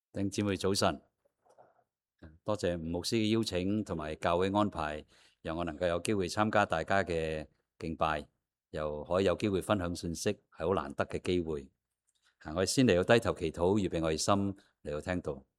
弟兄姊妹早晨，多謝吳牧師嘅邀請同埋教會安排，讓我能夠有機會參加大家嘅敬拜，又可以有機會分享信息，係好難得嘅機會。我哋先嚟到低頭祈禱，預備我哋心嚟到聽道。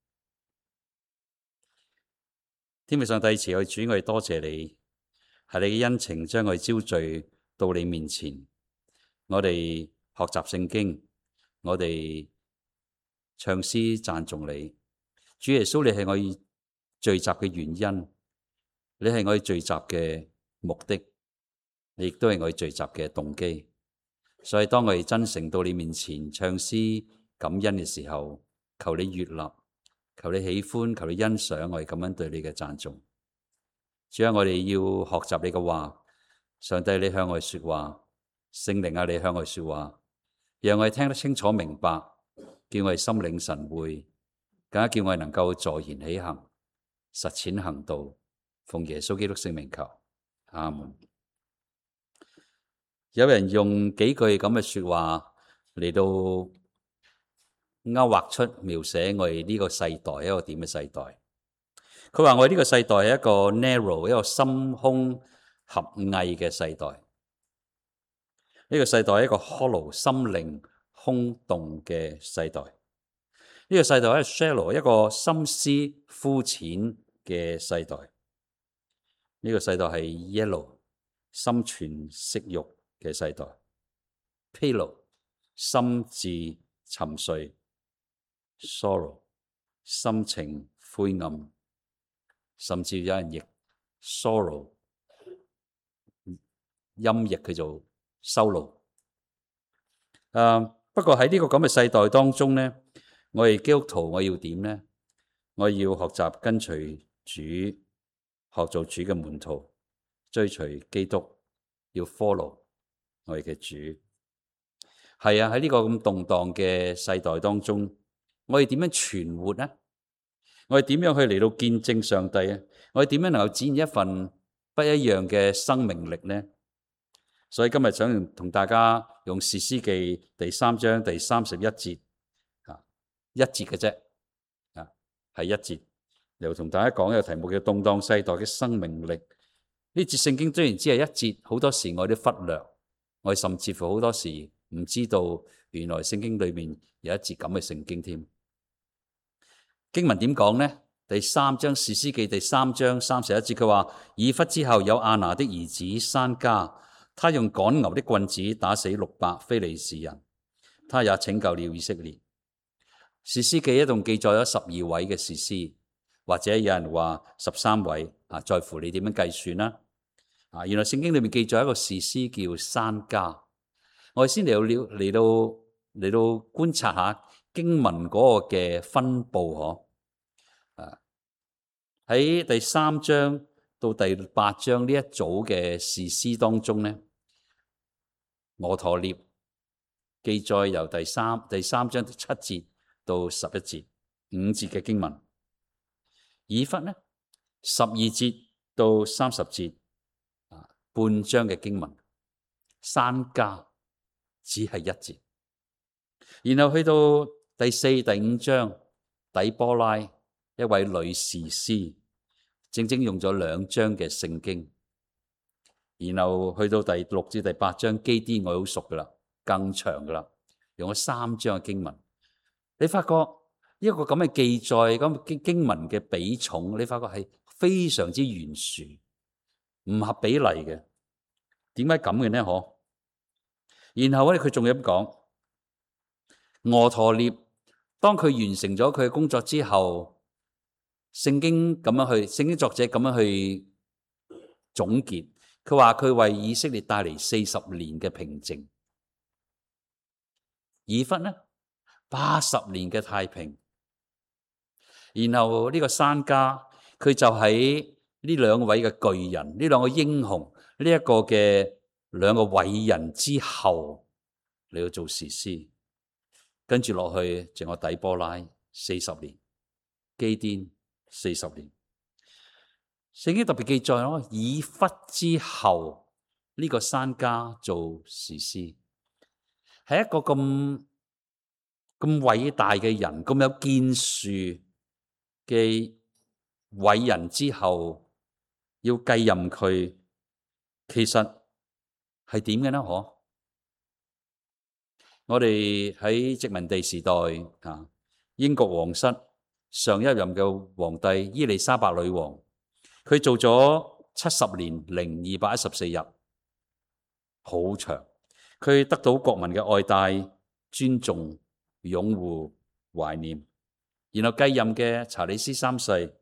天父上帝，慈愛主，我哋多謝你，係你嘅恩情將我哋招聚到你面前，我哋學習聖經，我哋唱詩讚頌你。主耶穌，你係我哋聚集嘅原因，你係我哋聚集嘅目的，你亦都係我哋聚集嘅動機。所以當我哋真誠到你面前唱詩感恩嘅時候，求你悅納，求你喜歡，求你欣賞我哋咁樣對你嘅讚頌。主啊，我哋要學習你嘅話，上帝你向我哋說話，聖靈啊你向我哋說話，讓我哋聽得清楚明白，叫我哋心領神會，更加叫我哋能夠坐言起行，實踐行道，奉耶穌基督聖名求，阿門。有人用幾句咁嘅說話嚟到勾畫出描寫我哋呢個世代一個點嘅世代。佢話我哋呢個世代係一個 narrow， 一個心胸狹隘嘅世代。呢個世代係一個 hollow， 心靈空洞嘅世代。呢個世代係 shallow， 一個心思膚淺嘅世代。呢個世代係 yellow， 心存色欲嘅世代。pale， 心智沉睡。sorrow， 心情灰暗，甚至有人譯 sorrow， 音譯佢做收路。不過喺呢個咁嘅世代當中呢，我哋基督徒我要點呢？我要學習跟隨主，學做主嘅門徒，追隨基督，要 follow 我哋嘅主。係啊，喺呢個咁動盪嘅世代當中，我哋點樣存活呢？我哋點樣去嚟到見證上帝啊？我哋點樣能夠展現一份不一樣嘅生命力呢？所以今日想同大家用士師記第3章第31節，一節嘅啫，係一節，又同大家講一個題目叫動盪世代嘅生命力。呢節聖經雖然只係一節，好多時我哋都忽略，我哋甚至乎好多時唔知道原來聖經裏面有一節咁嘅聖經添。經文點講呢？第3章士師記第3章31節，佢話以弗之後有亞拿的兒子珊迦，他用趕牛的棍子打死600非利士人，他也拯救了以色列。士師記一共記載咗12位嘅士師，或者有人話13位，在乎你點樣計算啦。原來聖經裏面記載一個士師叫珊迦。我哋先嚟到觀察下經文嗰個嘅分佈。喺第3章到第8章呢一組嘅士師當中呢，俄陀聶記載由第三章7節到11節5節嘅經文，以弗呢12節到30節半章嘅經文，珊迦只係1節，然後去到第4、第5章底波拉一位女士師，整整用咗2章嘅聖經，然後去到第6至第8章基甸我好熟噶啦，更長噶啦，用咗3章嘅經文。你發覺一個咁嘅記載，咁經文嘅比重，你發覺係非常之懸殊，唔合比例嘅。點解咁嘅呢？然後咧，佢仲有咁講，俄陀聶當佢完成咗佢嘅工作之後，聖經作者咁樣去總結，佢話佢為以色列帶嚟40年嘅平靜。以弗呢80年嘅太平。然後呢個珊迦，佢就喺呢2位嘅巨人，呢2個英雄，呢一個嘅2個偉人之後，你要做士師，跟住落去仲有底波拉40年，基甸40年。聖經特別記載咯，以弗之後呢個珊迦做士師，係一個咁咁偉大嘅人，咁有建樹嘅偉人之後，要繼任佢，其實係點嘅呢？我哋喺殖民地時代啊，英國皇室上一任嘅皇帝伊麗莎白女王，佢做咗70年零214日，好長。佢得到國民嘅愛戴、尊重、擁護、懷念。然後繼任嘅查理斯三世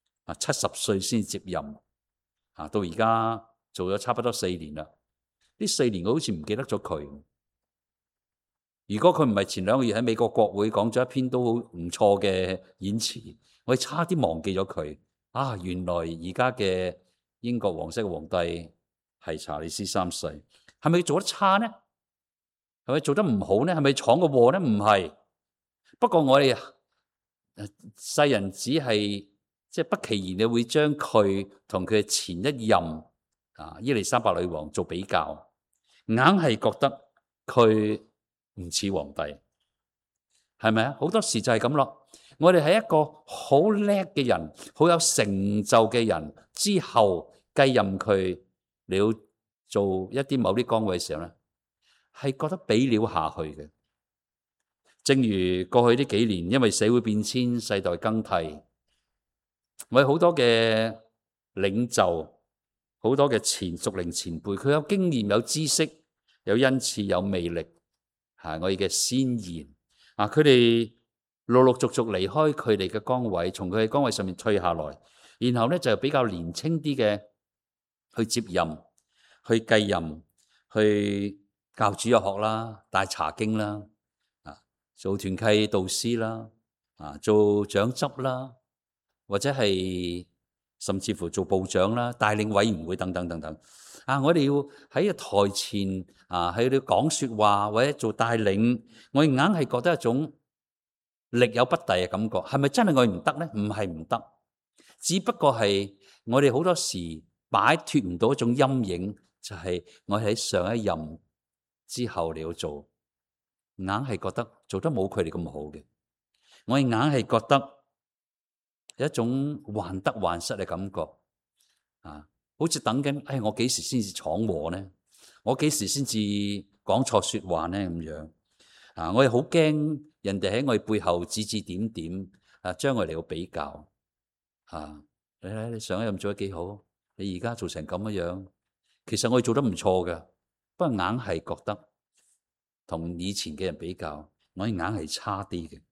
70歲先接任，到而家做咗差不多4年啦。呢4年我好似唔記得咗佢。如果佢唔係前2個月喺美國國會講咗一篇都好唔錯嘅演辭，我差啲忘記咗佢。原來而家嘅英國皇室嘅皇帝係查理斯三世。係咪做得差呢？係咪做得唔好呢？係咪闖個禍呢？唔係。不過我哋世人只係不其然嘅會將佢同佢前一任伊麗莎白女王做比較，硬係覺得佢唔似皇帝，係咪啊？好多時就係咁咯。我哋係一個好叻嘅人，好有成就嘅人之後繼任佢，你要做一啲某啲崗位嘅時候咧，係覺得比料下去嘅。正如過去呢幾年，因為社會變遷、世代更替，我哋好多嘅領袖、好多嘅屬靈前輩，佢有經驗、有知識、有恩賜、有魅力，我哋嘅先賢佢哋陸陸續續離開佢哋嘅崗位，從佢嘅崗位上面退下來，然後咧就比較年輕啲嘅去接任、去繼任、去教主日學啦、帶查經啦。做團契導師啦，做長執啦，或者係甚至乎做部長啦，帶領委員會等等等等。我哋要喺台前喺度講說話或者做帶領，我哋硬係覺得一種力有不逮嘅感覺。係咪真係我哋唔得呢？唔係唔得，只不過係我哋好多時擺脫唔到一種陰影，就係我喺上一任之後你要做。硬係覺得做得冇佢哋咁好嘅，我哋硬係覺得有一種患得患失嘅感覺，好似等緊，我幾時先至闖禍呢？我幾時先至講錯說話呢？咁樣，我哋好驚人哋喺我哋背後指指點點，將我哋嚟到比較，你睇你上一任做得幾好，你而家做成咁樣，其實我哋做得唔錯㗎，不過硬係覺得。同以前嘅人比較，我硬係差啲嘅。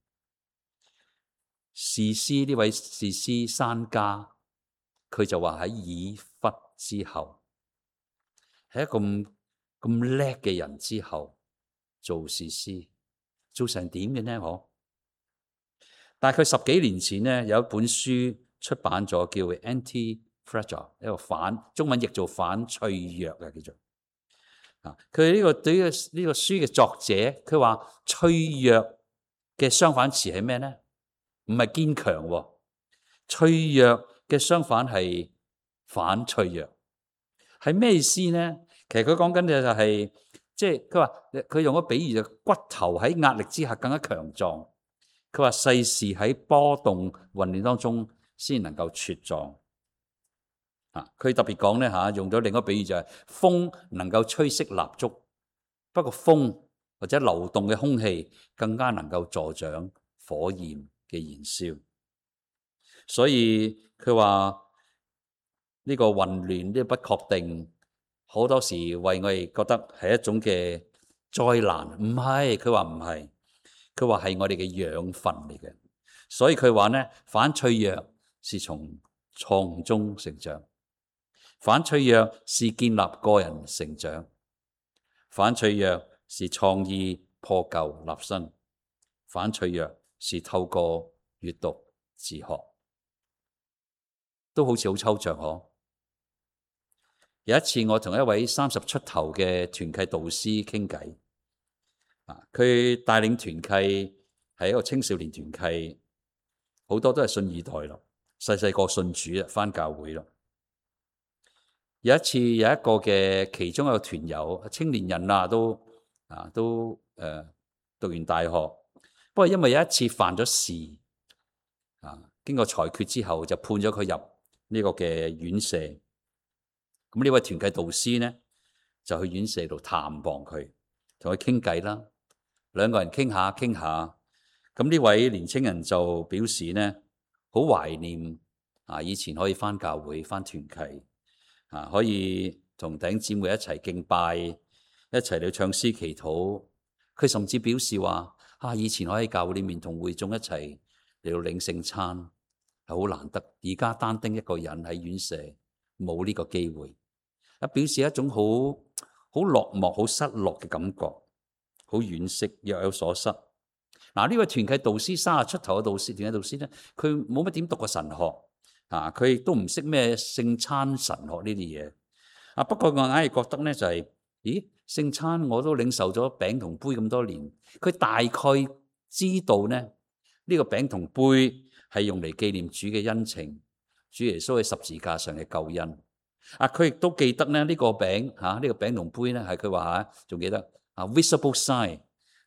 士師呢位士師珊迦，佢就話喺以弗之後，係一個咁叻嘅人之後做士師，做成點嘅呢？大概10幾年前呢，有一本書出版咗，叫 Anti-Fragile， 一個中文譯做反脆弱嘅叫做。佢呢個對於呢個書嘅作者，佢話脆弱嘅相反詞係咩呢？唔係堅強，脆弱嘅相反係反脆弱，係咩意思呢？其實佢講緊嘅就係，佢話佢用個比喻就骨頭喺壓力之下更加強壯。佢話世事喺波動混亂當中先能夠茁壯。佢特別講咧用咗另一個比喻，就係風能夠吹熄蠟燭，不過風或者流動嘅空氣更加能夠助長火焰嘅燃燒。所以佢話呢個混亂、呢個不確定，好多時為我哋覺得係一種嘅災難。唔係，佢話唔係，佢話係我哋嘅養分嚟嘅。所以佢話呢，反脆弱是從錯誤中成長。反脆弱是建立個人成長，反脆弱是創意破舊立新，反脆弱是透過閱讀自學，都好似好抽象嗬。有一次我同一位30出頭嘅團契導師傾偈，佢帶領團契係一個青少年團契，好多都係信二代咯，細細個信主返教會咯。有一次有一個嘅其中一個團友青年人都讀完大學，不過因為有一次犯咗事經過裁決之後就判咗佢入呢個嘅院舍。咁呢位團契導師呢就去院舍度探望佢，同佢傾偈啦。兩個人傾下傾下，咁呢位年青人就表示呢好懷念以前可以返教會返團契可以同弟兄姊妹一齊敬拜，一齊嚟唱詩祈禱。佢甚至表示話以前可以喺教會裏面同會眾一齊嚟到領聖餐係好難得，而家單丁一個人喺院舍冇呢個機會，表示一種好落寞、好失落嘅感覺，好惋惜，若有所失。呢位團契導師30出頭嘅導師，團契導師咧，佢冇乜點讀過神學佢亦都唔識咩聖餐神學呢啲嘢不過我硬係覺得咧就係咦，聖餐我都領受咗餅同杯咁多年，佢大概知道咧呢個餅同杯係用嚟紀念主嘅恩情，主耶穌喺十字架上嘅救恩佢亦都記得咧呢個餅呢個餅同杯咧係佢話仲記得visible sign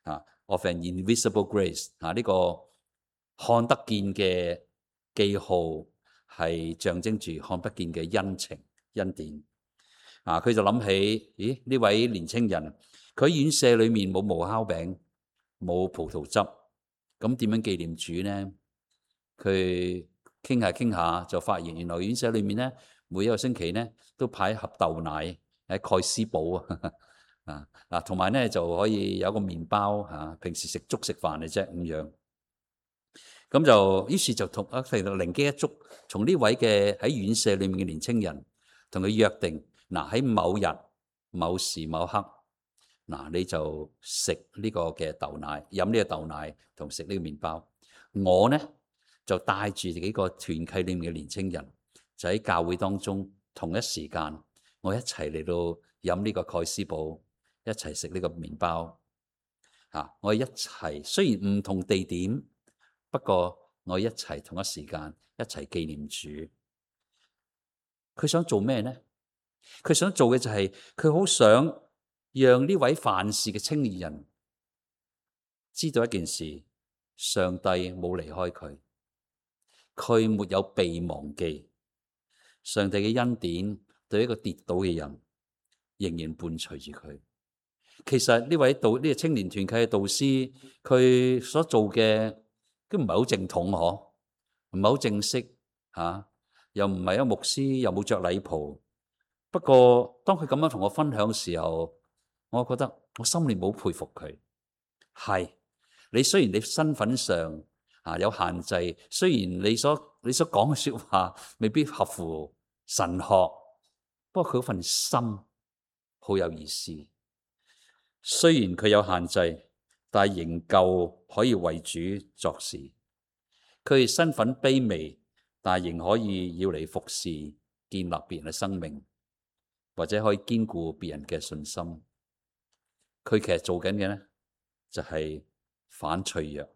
of an invisible grace 呢個看得見嘅記號係象徵住看不見嘅恩情恩典佢就諗起咦，呢位年青人佢喺院舍裏面冇無酵餅冇葡萄汁，咁點樣紀念主呢？佢傾下傾下就發現原來院舍裏面咧每一個星期咧都派一盒豆奶喺蓋斯堡同埋咧就可以有一個麵包平時食粥食飯嘅啫咁樣。咁就於是就同靈機一觸，從呢位嘅喺院舍裏面嘅年青人同佢約定喺某日某時某刻你就食呢個嘅豆奶，飲呢個豆奶同食呢個麵包。我呢就帶住幾個團契裏面嘅年青人，就喺教會當中同一時間，我一齊嚟到飲呢個蓋斯堡，一齊食呢個麵包我一齊，雖然唔同地點，不過我一齊同一時間一齊紀念主。佢想做咩呢？佢想做嘅就係佢好想讓呢位犯事嘅青年人知道一件事，上帝冇離開佢，佢沒有被忘記。上帝嘅恩典對一個跌倒嘅人仍然伴隨住佢。其實呢位呢個青年團契嘅導師，佢所做嘅都唔係好正統唔係好正式又唔係一個牧師，又冇着禮袍。不過當佢咁樣同我分享嘅時候，我覺得我心裏冇佩服佢。係你雖然你身份上有限制，雖然你所講嘅說話未必合乎神學，不過佢嗰份心好有意思。雖然佢有限制，但係仍舊可以為主作事。佢身份卑微，但係仍可以要嚟服侍、建立別人嘅生命，或者可以堅固別人嘅信心。佢其實做緊嘅呢，就係反脆弱。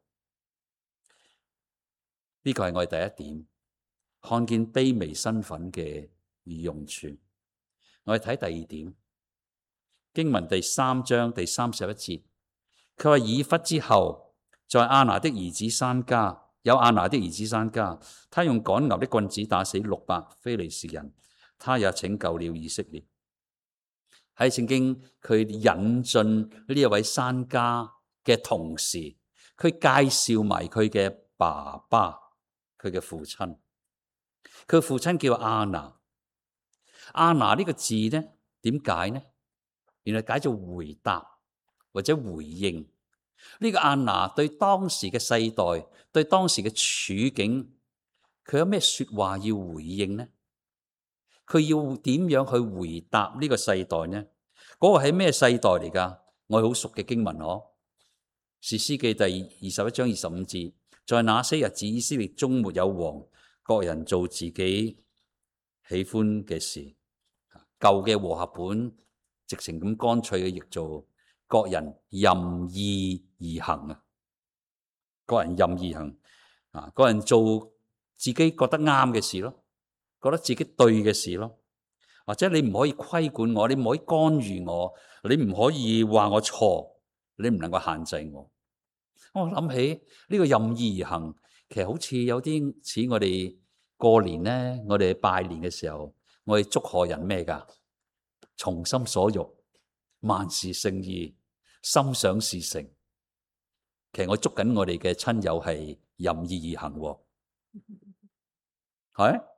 呢個係我哋第一點，看見卑微身份嘅用處。我哋睇第二點，經文第3章第31節，佢話以弗之後，在亞拿的兒子珊迦，有亞拿的兒子珊迦，他用趕牛的棍子打死600非利士人，他也拯救了以色列。喺聖經佢引進呢一位珊迦嘅同時，佢介紹埋佢嘅爸爸，佢嘅父親。佢父親叫亞拿。亞拿呢個字呢，點解呢？原來解做回答或者回應。呢個亞拿對當時嘅世代，對當時嘅處境，佢有咩說話要回應呢？佢要點樣去回答呢個世代呢？嗰個係咩世代嚟㗎？我係好熟嘅經文士師記第21章25節，在那些日子，以色列中沒有王，各人做自己喜歡嘅事。舊嘅和合本直情咁乾脆嘅譯做各人任意而行各人任意行各人做自己覺得啱嘅事咯，覺得自己對嘅事咯。或者你唔可以規管我，你唔可以干預我，你唔可以話我錯，你唔能夠限制我。 我諗起呢個任意而行，其實好似有啲似我哋過年咧，我哋拜年嘅時候，我哋祝賀人咩㗎？從心所欲，萬事勝意，心想事成。其實我祝緊我哋嘅親友係任意而行喎，係。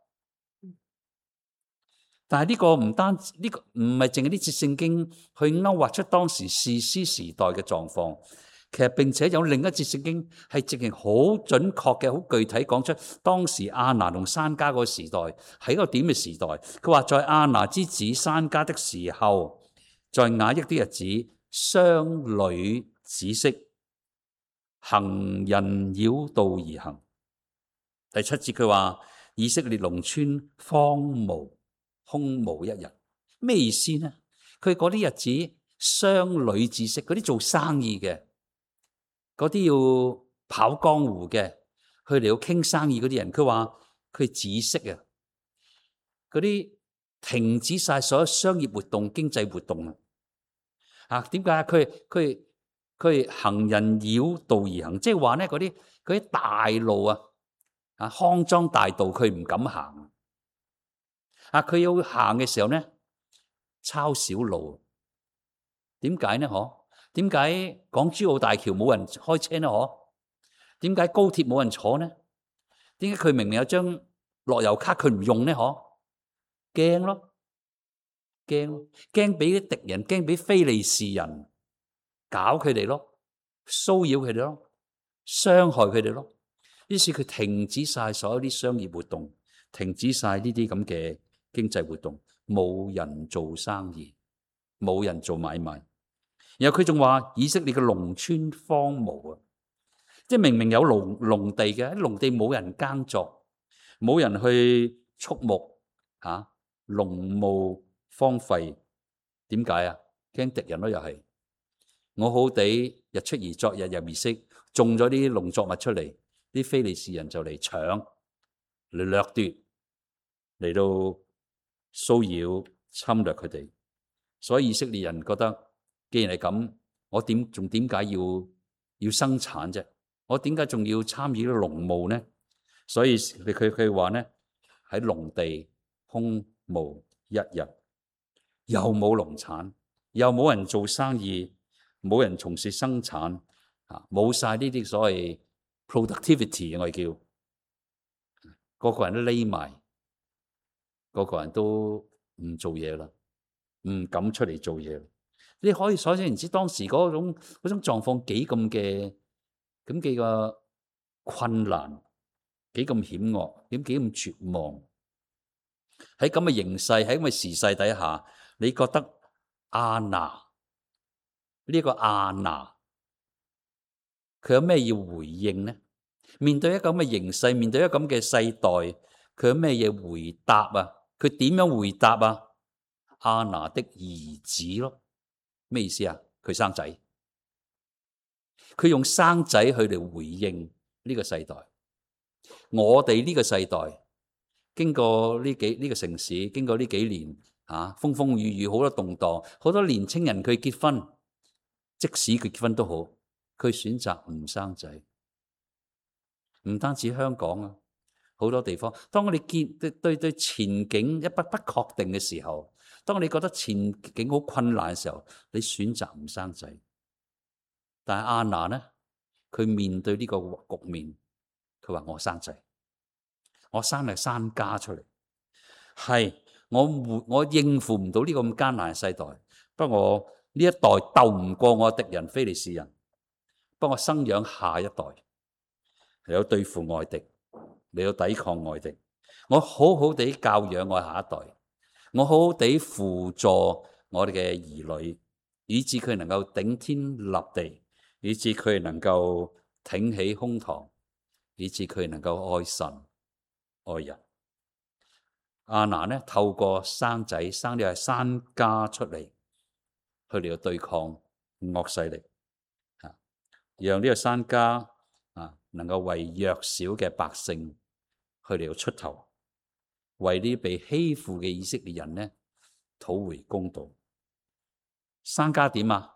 但係呢個唔單止，呢個唔係淨係呢節聖經去勾畫出當時士師時代嘅狀況，其實並且有另一節聖經係直情好準確嘅、好具體講出當時亞拿同珊迦個時代係一個點嘅時代。佢話在亞拿之子珊迦的時候，在雅億的日子，商旅止息，行人繞道而行。第7節佢話以色列農村荒蕪，空無一人。咩意思呢？佢嗰啲日子商旅止息，嗰啲做生意嘅，嗰啲要跑江湖嘅，佢哋要傾生意嗰啲人，佢話佢止息啊，嗰啲停止晒所有商業活動、經濟活動啊。點解？佢行人繞道而行，即係話咧嗰啲大路啊，康莊大道佢唔敢行。佢要行嘅時候咧，抄小路。點解呢？點解港珠澳大橋冇人開車呢？點解高鐵冇人坐呢？點解佢明明有張樂悠卡佢唔用呢？驚咯，驚俾啲敵人，驚俾非利士人搞佢哋咯，騷擾佢哋咯，傷害佢哋咯。於是佢停止晒所有啲商業活動，停止晒呢啲咁嘅經濟活動，冇人做生意，冇人做買賣。然後佢仲話以色列嘅農村荒蕪啊，即係明明有農地嘅，農地冇人耕作，冇人去畜牧，農務荒廢。點解啊？驚敵人咯，又係我好地日出而作，日入而息，種咗啲農作物出嚟，啲非利士人就嚟搶，嚟掠奪，嚟到騷擾侵略佢哋。所以以色列人覺得，既然係咁，我仲點解要生產啫？我點解仲要參與啲農務呢？所以佢話呢，喺農地空無一人，又冇農產，又冇人做生意，冇人從事生產，冇晒呢啲所謂 productivity， 我哋叫個個人都匿埋，個個人都唔做嘢啦，唔敢出嚟做嘢。你可以所想而知當時嗰種狀況幾咁嘅咁幾個困難，幾咁險惡，幾咁絕望。喺咁嘅形勢，喺咁嘅時勢底下，你覺得亞拿呢個亞拿佢有咩要回應呢？面對一個咁嘅形勢，面對一個咁嘅世代，佢有咩嘢回答啊？佢點樣回答啊？亞拿的兒子咯。咩意思啊？佢生仔，佢用生仔去嚟回應呢個世代。我哋呢個世代經過呢個城市，經過呢幾年風風雨雨，好多動盪，好多年青人佢結婚，即使佢結婚都好，佢選擇唔生仔。唔單止香港啊，好多地方，當我哋對前景一不確定嘅時候，當你覺得前景好困難嘅時候，你選擇唔生仔。但係亞拿呢，佢面對呢個局面，佢話我生仔，我生係珊迦出嚟，係我應付唔到呢個咁艱難嘅世代，不過我呢一代鬥唔過我敵人非利士人，不過我生養下一代嚟到對付外敵，嚟到抵抗外敵，我好好地教養我下一代。我好好地輔助我哋嘅兒女，以致佢能夠頂天立地，以致佢能夠挺起胸膛，以致佢能夠愛神愛人。亞拿呢，透過生仔生咗係珊迦出嚟，去嚟到對抗惡勢力，讓呢個珊迦能夠為弱小嘅百姓去嚟到出頭。為呢被欺負嘅以色列人呢，討回公道。珊迦點啊？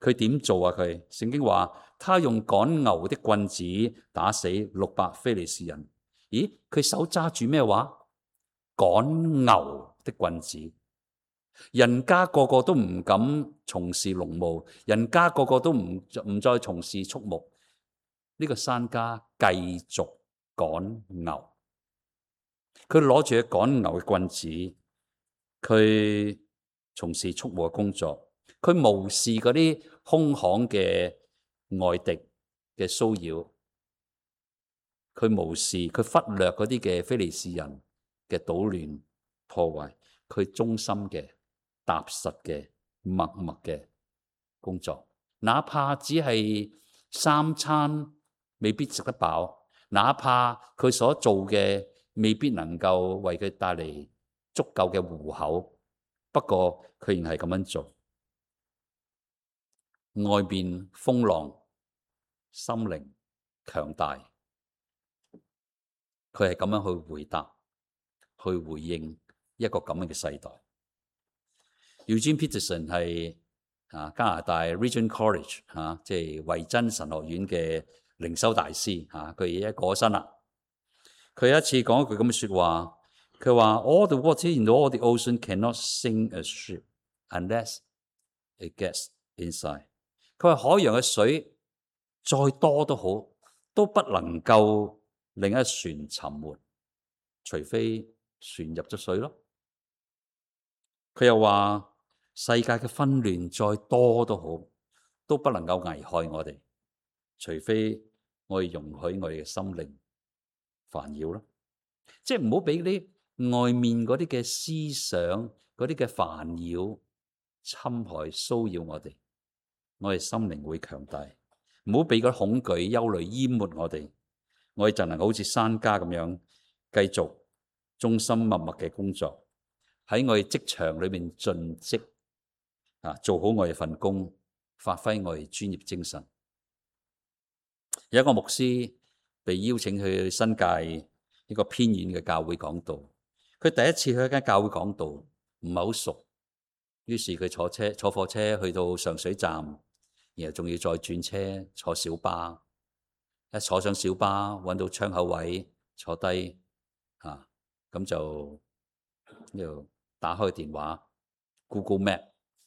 佢點做啊？佢聖經話，他用趕牛的棍子打死600非利士人。咦？佢手揸住咩話？趕牛的棍子。人家個個都唔敢從事農務，人家個個都唔再從事畜牧。呢個山家繼續趕牛，佢攞住趕牛嘅棍子，佢從事畜牧嘅工作，佢無視嗰啲兇悍嘅外敵嘅騷擾，佢無視，佢忽略嗰啲嘅非利士人嘅搗亂破壞，佢忠心嘅、踏實嘅、默默嘅工作，哪怕只係3餐未必食得飽，哪怕佢所做嘅未必能夠為佢帶嚟足夠嘅糊口，不過佢仍係咁樣做。外面風浪，心靈強大，佢係咁樣去回答、去回應一個咁樣嘅世代。Eugene Peterson 係加拿大 Regent College 即係維珍神學院嘅靈修大師，佢而家過咗身啦。佢有一次講一句咁嘅說話，佢話 All the water in all the ocean cannot sink a ship unless it gets inside。佢話海洋嘅水再多都好，都不能夠令一船沉沒，除非船入咗水咯。佢又話世界嘅紛亂再多都好，都不能夠危害我哋，除非我哋容許我哋嘅心靈煩擾咯。即係唔好俾啲外面嗰啲嘅思想、嗰啲嘅煩擾侵害、騷擾我哋，我哋心靈會強大。唔好俾嗰恐懼、憂慮淹沒我哋，我哋就能夠好似山家咁樣繼續忠心默默嘅工作，喺我哋職場裏面盡職做好我哋份工，發揮我哋專業精神。有一個牧師被邀請去新界一個偏遠嘅教會講道，佢第一次去一間教會講道，唔係好熟，於是佢坐火車去到上水站，然後仲要再轉車坐小巴，一坐上小巴搵到窗口位坐低，咁就呢度打開電話 Google Map，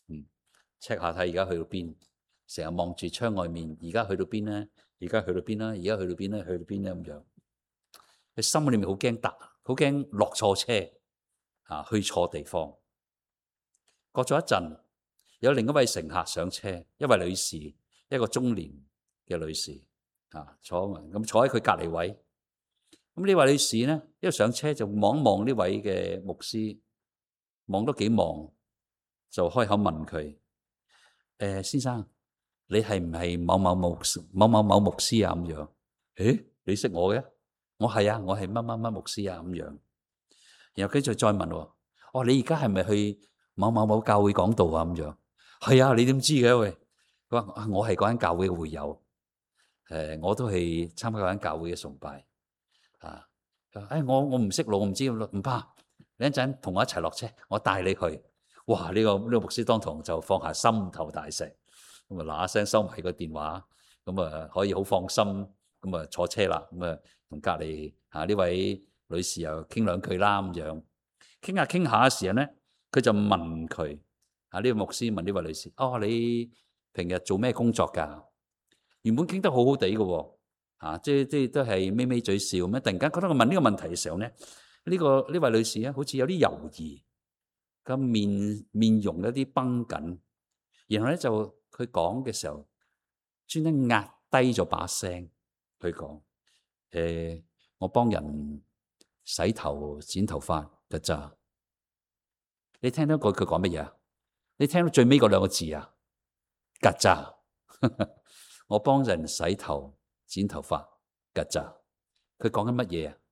check 下睇而家去到邊，成日望住窗外面，而家去到邊咧？而家去到邊啦？而家去到邊咧？去到邊咧？咁樣，佢心裏面好驚好驚落錯車，去錯地方。過咗一陣，有另一位乘客上車，一位女士，一個中年嘅女士，坐喺佢隔離位。咁呢位女士咧，一上車就望望呢位嘅牧師，望多幾望，就開口問佢：先生，你係唔係某某某牧師啊？咁樣，你識我嘅？我係啊，我係乜乜乜牧師啊？咁樣，然後跟住再問：你而家係咪去某某某教會講道啊？咁樣，係啊，你點知嘅？喂，佢話我係嗰間教會嘅會友，我都係參加嗰間教會嘅崇拜。我唔識路，我唔知唔怕，你一陣同我一齊落車，我帶你去。哇！呢個牧師當堂就放下心頭大石，咁啊嗱一聲收埋個電話，咁啊可以好放心，咁啊坐車啦，咁啊同隔籬呢位女士又傾兩句啦，咁樣傾下嘅時候咧，佢就問佢呢個牧師問呢位女士：你平日做咩工作噶？原本傾得好好地嘅。即係都係咪咪嘴笑咁，突然間覺得我問呢個問題嘅時候咧，呢位女士咧好似有啲猶豫，個面容有啲繃緊，然後咧就佢講嘅時候，專登壓低咗把聲去講：我幫人洗頭剪頭髮㗎咋？你聽到佢講乜嘢啊？你聽到最尾嗰兩個字啊？㗎咋？我幫人洗頭剪頭髮㗎咋？佢講緊乜嘢啊？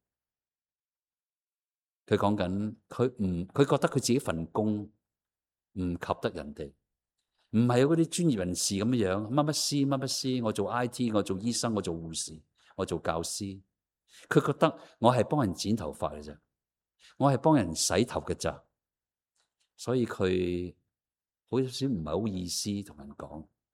佢講緊佢覺得佢自己份工唔及得人哋，唔係有嗰啲專業人士咁樣乜乜師，我做 IT， 我做醫生，我做護士，我做教師。佢覺得我係幫人剪頭髮嘅咋，我係幫人洗頭嘅咋，所以佢好少唔係好意思同人講。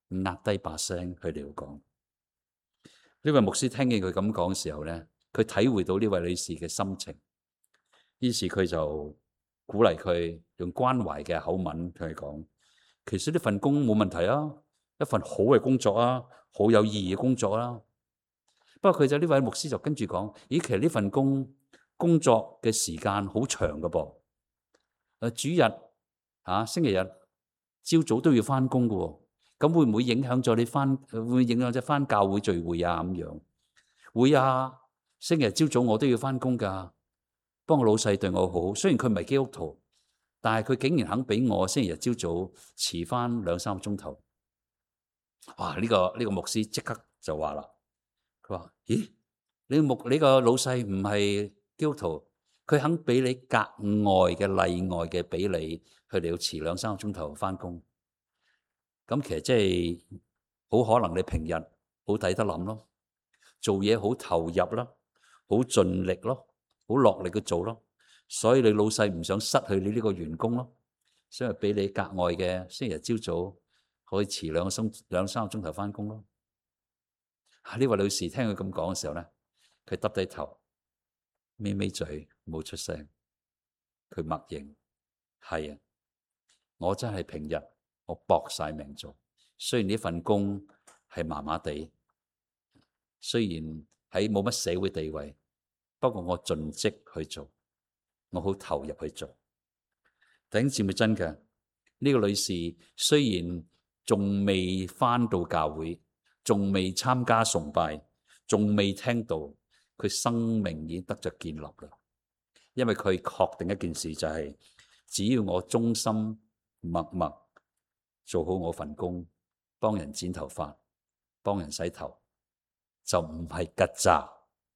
壓低把聲去嚟講。呢位牧師聽見佢咁講嘅時候咧，佢體會到呢位女士嘅心情，於是佢就鼓勵佢用關懷嘅口吻同佢講：其實呢份工冇問題啊，一份好嘅工作啊，好有意義嘅工作啦。不過佢就呢位牧師就跟住講：咦，其實呢份工作嘅時間好長噶噃。主日星期日朝早都要翻工噶喎。咁會唔會影響咗你會影響咗翻教會聚會啊？咁樣會啊！星期日朝早我都要翻工噶。不過我老細對我好好，雖然佢唔係基督徒，但係佢竟然肯俾我星期日朝早遲翻2-3個鐘頭。哇！呢個牧師即刻就話啦，佢話：咦，你個老細唔係基督徒，佢肯俾你格外嘅例外嘅俾你，佢哋要遲2-3個鐘頭翻工。咁其實即係好可能你平日好抵得諗咯，做嘢好投入啦，好盡力咯，好落力去做咯，所以你老細唔想失去你呢個員工咯，所以俾你格外嘅星期日朝早可以遲2-3個鐘頭翻工咯。呢位女士聽佢咁講嘅時候咧，佢耷低頭，咪咪嘴，冇出聲，佢默認係啊，我真係平日我搏晒命做，雖然呢份工係麻麻地，雖然喺冇乜社會地位，不過我盡職去做，我好投入去做。弟兄姊妹，真嘅，呢個女士雖然仲未返到教會，仲未參加崇拜，仲未聽到，佢生命已經得咗建立啦。因為佢確定一件事就係，只要我忠心默默做好我份工，幫人剪頭髮，幫人洗頭，就唔係曱甴。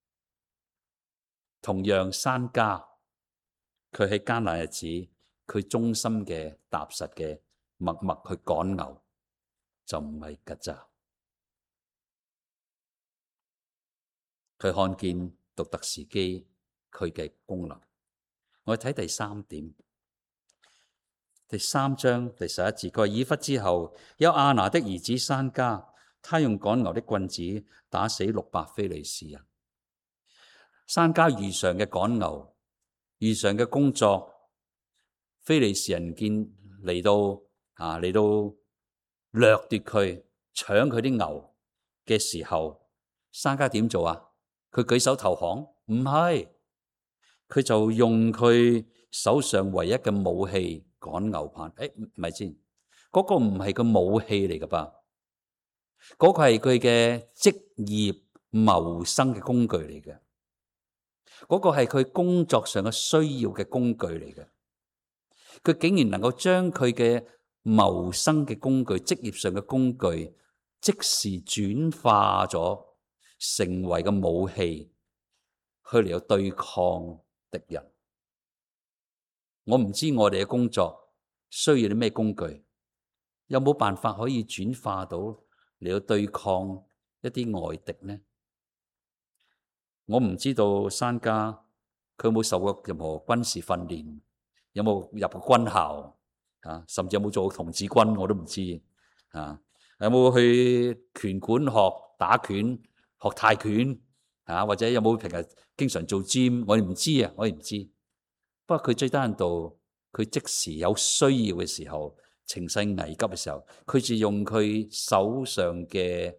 同樣珊迦，佢喺艱難日子，佢忠心嘅、踏實嘅、默默去趕牛，就唔係曱甴。佢看見獨特時機佢嘅功能。我哋睇第3點。第3章第11節，佢話以笏之後，有亞拿的兒子珊迦，他用趕牛的棍子打死600非利士人。珊迦如常嘅趕牛，如常嘅工作，非利士人嚟到掠奪佢，搶佢啲牛嘅時候，珊迦點做啊？佢舉手投降？唔係，佢就用佢手上唯一嘅武器趕牛棒。唔係先，嗰個唔係個武器嚟噶吧？嗰個係佢嘅職業謀生嘅工具嚟嘅，嗰個係佢工作上嘅需要嘅工具嚟嘅。佢竟然能夠將佢嘅謀生嘅工具、職業上嘅工具，即時轉化咗成為個武器，去嚟到對抗敵人。我唔知我哋嘅工作需要啲咩工具，有冇辦法可以轉化到嚟到對抗一啲外敵呢？我唔知道珊迦佢有冇受過任何軍事訓練，有冇入過軍校啊？甚至有冇做過童子軍我都唔知啊？有冇去拳館學打拳、學泰拳啊？或者有冇平日經常做 gym？我哋唔知啊，我哋唔知。不過佢最低限度，佢即時有需要嘅時候，情勢危急嘅時候，佢就用佢手上嘅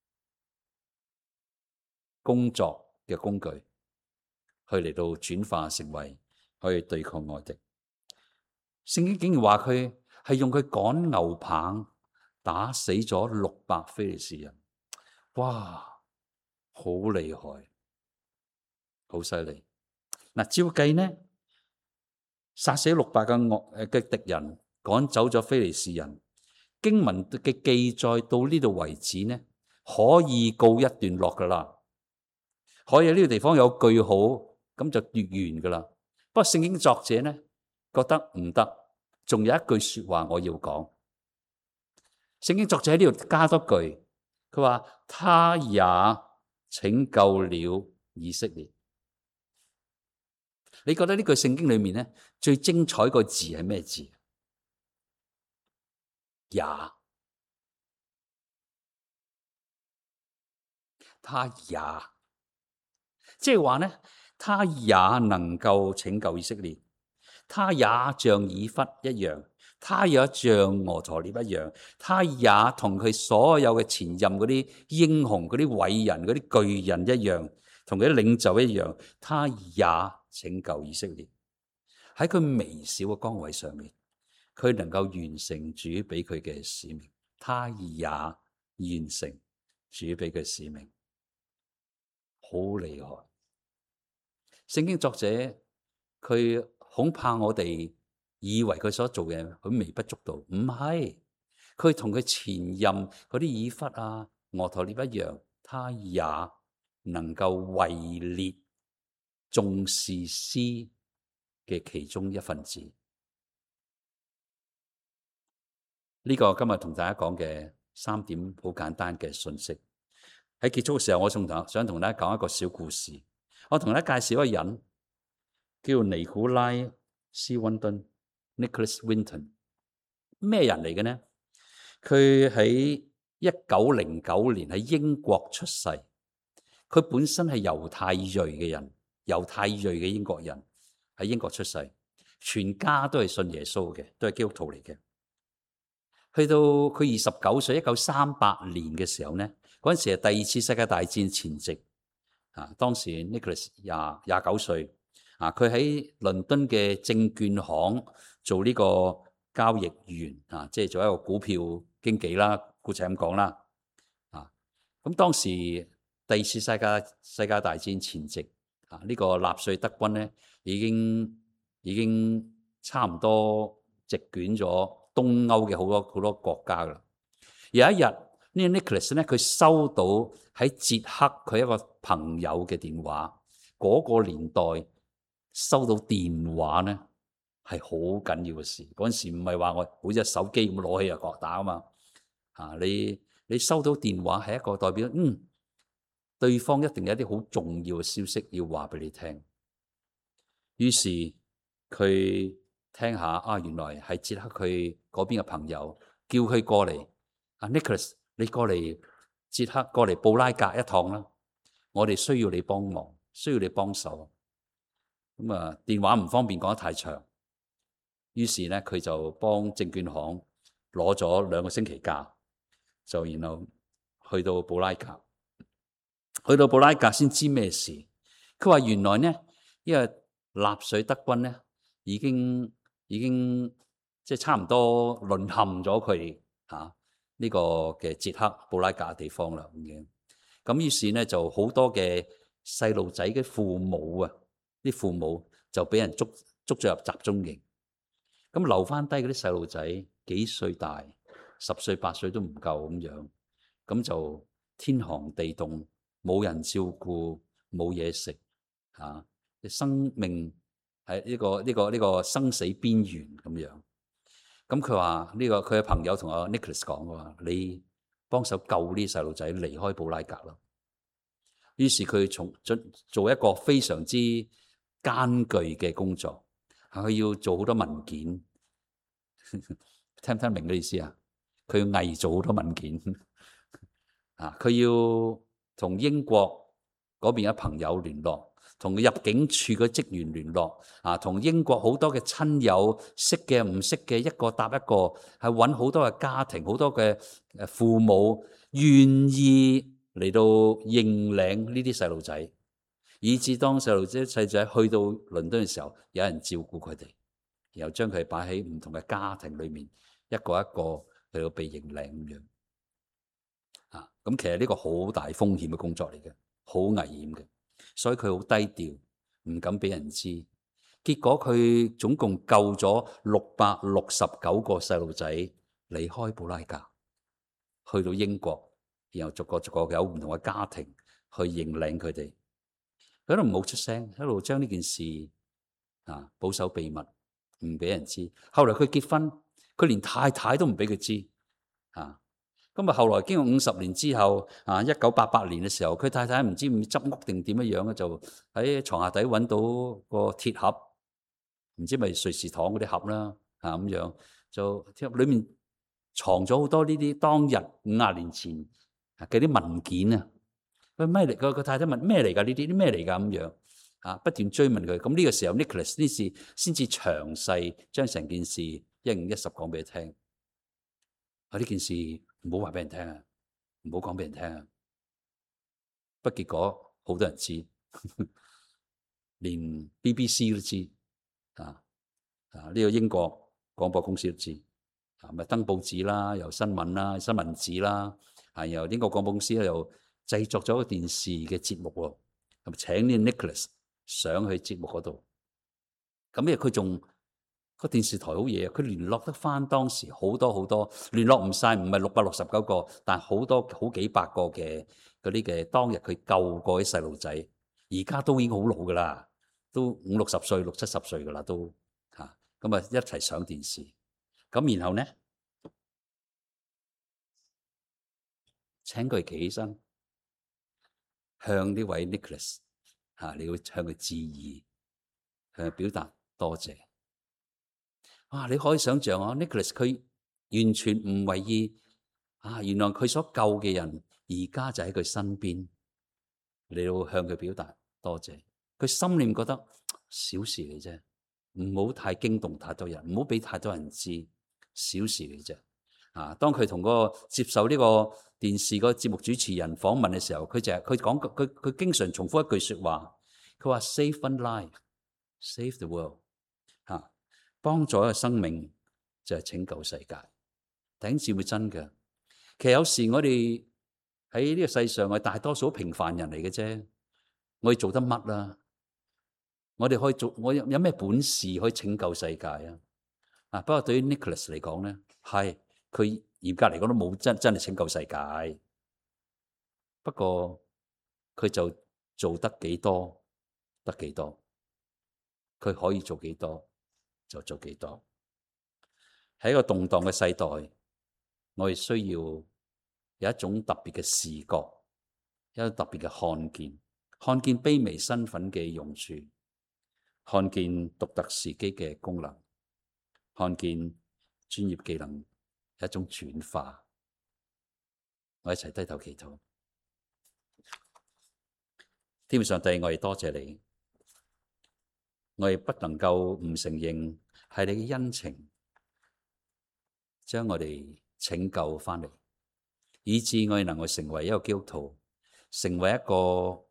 工作嘅工具，去嚟到轉化成為可以對抗外敵。聖經竟然話佢係用佢趕牛棒打死咗600非利士人，哇，好厲害，好犀利。嗱，照計呢，殺死600嘅敵人，趕走咗非利士人，經文嘅記載到呢度為止呢，可以告一段落噶啦，可以喺呢個地方有句號，咁就完噶啦。不過聖經作者呢，覺得唔得，仲有一句說話我要講。聖經作者喺呢度加多句，佢話他也拯救了以色列。你覺得呢句聖經裏面咧最精彩個字係咩字？也。 他也，即係話咧，他也能夠拯救以色列，他也像以弗一樣，他也像俄陀聶一樣，他也同佢所有嘅前任嗰啲英雄、嗰啲偉人、嗰啲巨人一樣，同佢啲領袖一樣，他也拯救以色列。喺佢微小嘅崗位上面，佢能夠完成主俾佢嘅使命，他也完成主俾佢使命，好厲害。聖經作者佢恐怕我哋以為佢所做嘅佢微不足道，唔係，佢同佢前任嗰啲以弗啊、俄陀聶一樣，他也能夠位列眾士師嘅其中一份子。呢個今日同大家講嘅3點好簡單嘅信息。喺結束嘅時候，我想同大家講一個小故事。我同大家介紹一個人，叫尼古拉斯溫頓 （Nicholas Winton）。咩人嚟嘅呢？佢喺1909年喺英國出世。佢本身係猶太裔嘅人，猶太裔嘅英國人喺英國出世，全家都係信耶穌嘅，都係基督徒嚟嘅。去到佢29歲，1938年嘅時候呢，嗰陣時係第2次世界大戰前夕。當時 Nicholas 29歲。佢喺倫敦嘅證券行做呢個交易員，即係做一個股票經紀啦，姑且咁講啦。咁當時第2次世界大戰前夕，呢個納粹德軍咧已經差唔多席捲咗東歐嘅好多國家噶啦。有一日呢個 Nicholas 咧，佢收到喺捷克佢一個朋友嘅電話。嗰個年代收到電話咧係好緊要嘅事。嗰陣時唔係話我好似手機咁攞起就打啊嘛。你收到電話係一個代表，對方一定有一啲好重要嘅消息要話俾你聽。於是佢聽下原來係捷克佢嗰邊嘅朋友叫佢過嚟。Nicholas， 你過嚟捷克，過嚟布拉格一趟啦。我哋需要你幫忙，需要你幫手。咁電話唔方便講得太長，於是咧佢就幫證券行攞咗2個星期假，就然後去到布拉格。去到布拉格先知咩事。佢話原來呢，因為納粹德軍咧已經即係差唔多淪陷咗佢呢個嘅捷克布拉格嘅地方啦。咁於是咧就好多嘅細路仔嘅父母啲父母就俾人捉咗入集中營。咁留翻低嗰啲細路仔幾歲大，10歲8歲都唔夠咁樣。咁就天寒地凍，冇人照顧，冇嘢食，生命喺呢個生死邊緣咁樣。咁佢話呢個佢嘅朋友同阿 Nicholas 講話，你幫手救呢啲細路仔離開布拉格咯。於是佢做一個非常之艱巨嘅工作，佢要做好多文件。聽唔聽明嘅意思啊？佢要偽造好多文件。佢要同英國嗰邊嘅朋友聯絡，同入境處嘅職員聯絡，同英國好多嘅親友，識嘅唔識嘅一個搭一個，係揾好多嘅家庭，好多嘅父母願意嚟到認領呢啲細路仔，以至當細仔去到倫敦嘅時候，有人照顧佢哋，然後將佢擺喺唔同嘅家庭裏面，一個一個去到被認領咁樣。咁其實呢個好大風險嘅工作嚟嘅，好危險嘅，所以佢好低調，唔敢俾人知。結果佢總共救咗669個細路仔離開布拉格，去到英國，然後逐個有唔同嘅家庭去認領佢哋。佢都唔好出聲，一路將呢件事保守秘密，唔俾人知。後來佢結婚，佢連太太都唔俾佢知。咁後來經過50年之後，1988年嘅時候，佢太太唔知執屋定點樣咧，就喺床下底揾到個鐵盒，唔知咪瑞士糖嗰啲盒啦，咁樣就裏面藏咗好多呢啲當日50年前嘅啲文件啊。 佢咩嚟？個太太問咩嚟㗎？呢啲咩嚟㗎？咁樣啊，不斷追問佢。咁呢個時候 Nicholas 呢事先至詳細將成件事1:10講俾佢聽。呢件事唔好話俾人聽啊，唔好講俾人聽啊。不過結果好多人知，連 BBC 都知呢個英國廣播公司都知咪登報紙啦，又新聞啦，新聞紙啦，由英國廣播公司又製作咗個電視嘅節目喎，咁請呢 Nicholas 上去節目嗰度。咁因為佢仲個電視台好嘢，佢聯絡得翻當時好多聯絡唔晒，唔係669個，但好多好幾百個嘅嗰啲嘅當日佢救過啲細路仔，而家都已經好老噶啦，都50、60歲、60、70歲噶啦都咁一齊上電視。咁然後呢，請佢企起身，向呢位 Nicholas 你要向佢致意，向佢表達多謝。你可以想象Nicholas 佢完全唔為意原來佢所救嘅人而家就喺佢身邊，你要向佢表達多謝。佢心裏面覺得小事嚟啫，唔好太驚動太多人，唔好俾太多人知，小事嚟啫。當佢同嗰個接受呢個電視個節目主持人訪問嘅時候，佢講佢經常重複一句說話，佢話 Save one life, save the world。幫助一個生命就係拯救世界。弟兄姊妹，真嘅，其實有時我哋喺呢個世上，我哋大多數平凡人嚟嘅啫。我哋做得乜啦？我哋可以做，我有咩本事可以拯救世界啊？不過對於 Nicholas 嚟講咧，係佢嚴格嚟講都冇真係拯救世界。不過佢就做得幾多得幾多，佢可以做幾多就做幾多。喺一個動盪嘅世代，我哋需要有一種特別嘅視覺，有一種特別嘅看見卑微身份嘅用處，看見獨特時機嘅功能，看見專業技能一種轉化。我一齊低頭祈禱。天父上帝，我哋多謝你，我哋不能夠唔承認係你嘅恩情，將我哋拯救翻嚟，以致我哋能夠成為一個基督徒，成為一個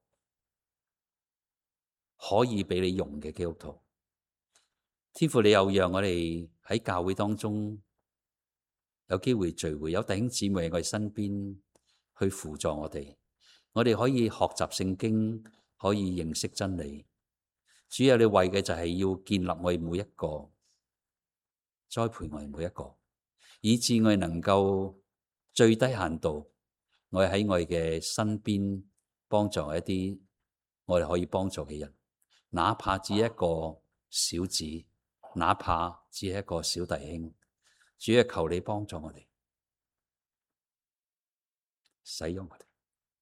可以俾你用嘅基督徒。天父，你又讓我哋喺教會當中有機會聚會，有弟兄姊妹喺我哋身邊去輔助我哋，我哋可以學習聖經，可以認識真理。主要你為嘅就係要建立我哋每一個，栽培我哋每一個，以致我哋能夠最低限度，我哋喺我哋嘅身邊幫助一啲我哋可以幫助嘅人，哪怕只係一個小子，哪怕只係一個小弟兄。主啊，求你幫助我哋，使用我哋，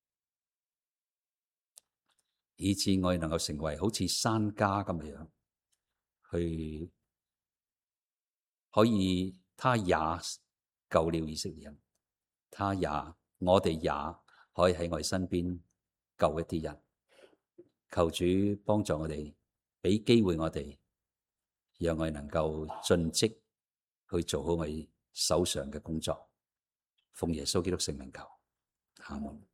以致我哋能夠成為好似珊迦咁樣，去可以他也救了以色列人，我哋也可以喺我哋身邊救一啲人。求主幫助我哋，俾機會我哋，讓我哋能夠盡職去做好我哋手上嘅工作。奉耶穌基督聖名求，阿門。